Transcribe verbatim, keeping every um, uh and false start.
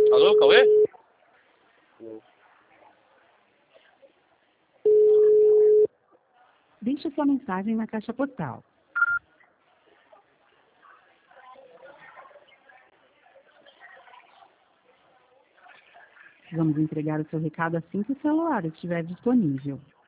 Alô, Cauê? Deixe sua mensagem na caixa postal. Vamos entregar o seu recado assim que o celular estiver disponível.